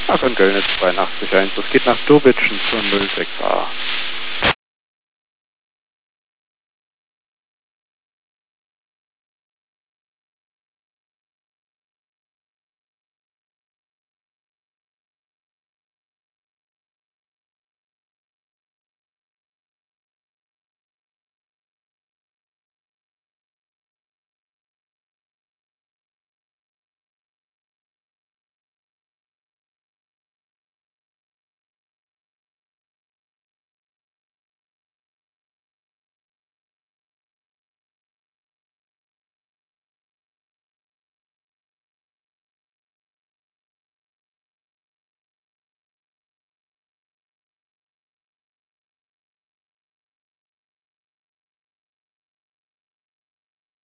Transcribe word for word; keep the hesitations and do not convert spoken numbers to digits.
Ach, in Göllnitz zweiundachtzig eins. Das geht nach Dubitschen zur null sechs a.